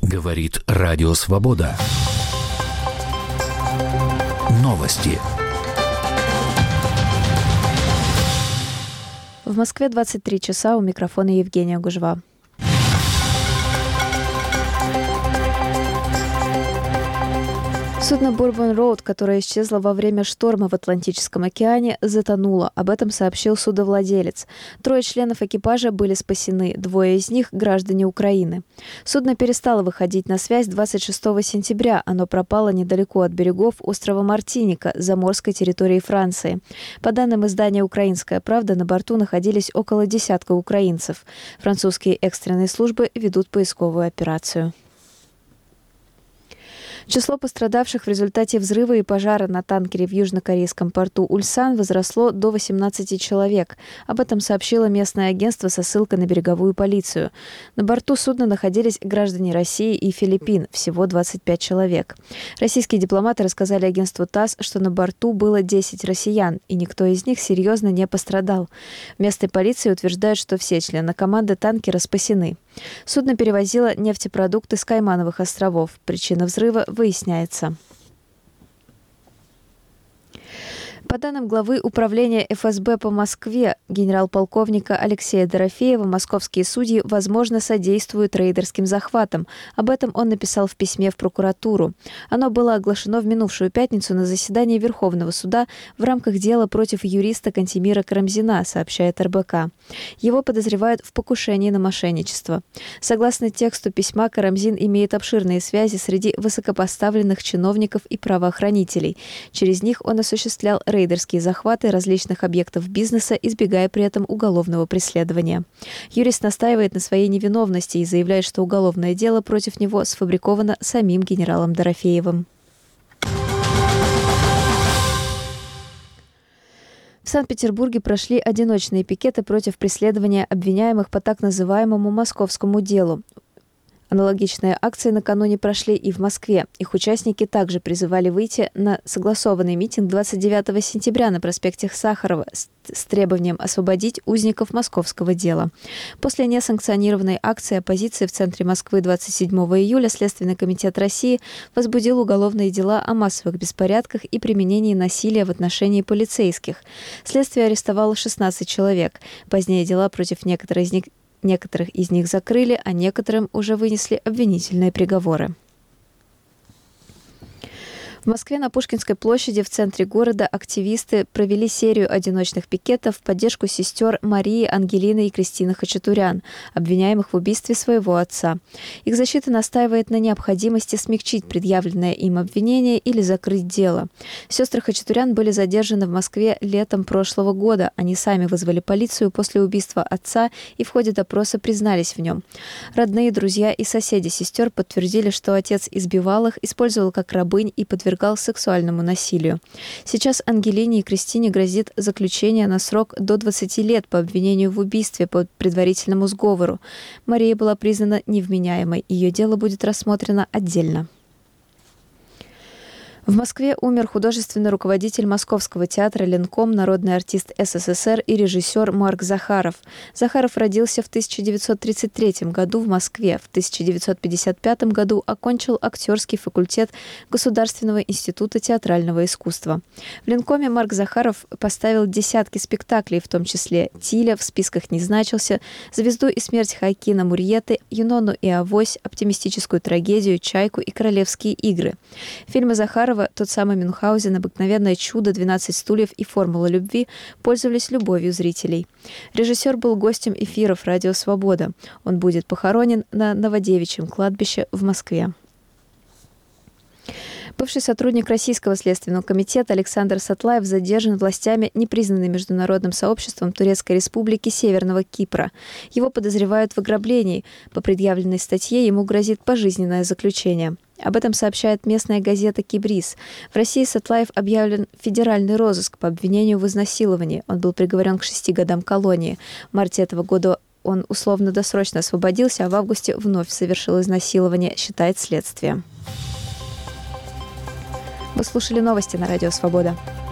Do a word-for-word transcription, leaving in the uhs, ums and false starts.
Говорит Радио Свобода. Новости. В Москве двадцать три часа, у микрофона Евгения Гужва. Судно Bourbon Road, которое исчезло во время шторма в Атлантическом океане, затонуло. Об этом сообщил судовладелец. Трое членов экипажа были спасены, двое из них – граждане Украины. Судно перестало выходить на связь двадцать шестого сентября. Оно пропало недалеко от берегов острова Мартиника, заморской территории Франции. По данным издания «Украинская правда», на борту находились около десятка украинцев. Французские экстренные службы ведут поисковую операцию. Число пострадавших в результате взрыва и пожара на танкере в южнокорейском порту Ульсан возросло до восемнадцати человек. Об этом сообщило местное агентство со ссылкой на береговую полицию. На борту судна находились граждане России и Филиппин, всего двадцать пять человек. Российские дипломаты рассказали агентству ТАСС, что на борту было десять россиян, и никто из них серьезно не пострадал. В местной полиции утверждают, что все члены команды танкера спасены. Судно перевозило нефтепродукты с Каймановых островов. Причина взрыва выясняется. По данным главы управления эф эс бэ по Москве генерал-полковника Алексея Дорофеева, московские судьи, возможно, содействуют рейдерским захватам. Об этом он написал в письме в прокуратуру. Оно было оглашено в минувшую пятницу на заседании Верховного суда в рамках дела против юриста Кантемира Карамзина, сообщает эр бэ ка. Его подозревают в покушении на мошенничество. Согласно тексту письма, Карамзин имеет обширные связи среди высокопоставленных чиновников и правоохранителей. Через них он осуществлял рейдерские рейдерские захваты различных объектов бизнеса, избегая при этом уголовного преследования. Юрист настаивает на своей невиновности и заявляет, что уголовное дело против него сфабриковано самим генералом Дорофеевым. В Санкт-Петербурге прошли одиночные пикеты против преследования обвиняемых по так называемому московскому делу. Аналогичные акции накануне прошли и в Москве. Их участники также призывали выйти на согласованный митинг двадцать девятого сентября на проспекте Сахарова с, с требованием освободить узников московского дела. После несанкционированной акции оппозиции в центре Москвы двадцать седьмого июля Следственный комитет России возбудил уголовные дела о массовых беспорядках и применении насилия в отношении полицейских. Следствие арестовало шестнадцать человек. Позднее дела против некоторых из них Некоторых из них закрыли, а некоторым уже вынесли обвинительные приговоры. В Москве на Пушкинской площади в центре города активисты провели серию одиночных пикетов в поддержку сестер Марии, Ангелины и Кристины Хачатурян, обвиняемых в убийстве своего отца. Их защита настаивает на необходимости смягчить предъявленное им обвинение или закрыть дело. Сестры Хачатурян были задержаны в Москве летом прошлого года. Они сами вызвали полицию после убийства отца и в ходе допроса признались в нем. Родные, друзья и соседи сестер подтвердили, что отец избивал их, использовал как рабынь и подвергал сексуальному насилию. Сейчас Ангелине и Кристине грозит заключение на срок до двадцати лет по обвинению в убийстве по предварительному сговору. Мария была признана невменяемой. Ее дело будет рассмотрено отдельно. В Москве умер художественный руководитель Московского театра «Ленком», народный артист эс эс эс эр и режиссер Марк Захаров. Захаров родился в тысяча девятьсот тридцать третьем году в Москве. В тысяча девятьсот пятьдесят пятом году окончил актерский факультет Государственного института театрального искусства. В «Ленкоме» Марк Захаров поставил десятки спектаклей, в том числе «Тиля», в списках не значился, «Звезду и смерть» Хоакина Мурьеты, «Юнону и Авось», оптимистическую трагедию «Чайку» и «Королевские игры». Фильмы Захарова «Тот самый Мюнхгаузен», «Обыкновенное чудо», «двенадцать стульев» и «Формула любви» пользовались любовью зрителей. Режиссер был гостем эфиров «Радио Свобода». Он будет похоронен на Новодевичьем кладбище в Москве. Бывший сотрудник Российского следственного комитета Александр Сатлаев задержан властями непризнанной международным сообществом Турецкой республики Северного Кипра. Его подозревают в ограблении. По предъявленной статье ему грозит пожизненное заключение. Об этом сообщает местная газета «Кибрис». В России Сатлаев объявлен федеральный розыск по обвинению в изнасиловании. Он был приговорен к шести годам колонии. В марте этого года он условно-досрочно освободился, а в августе вновь совершил изнасилование, считает следствие. Вы слушали новости на Радио Свобода.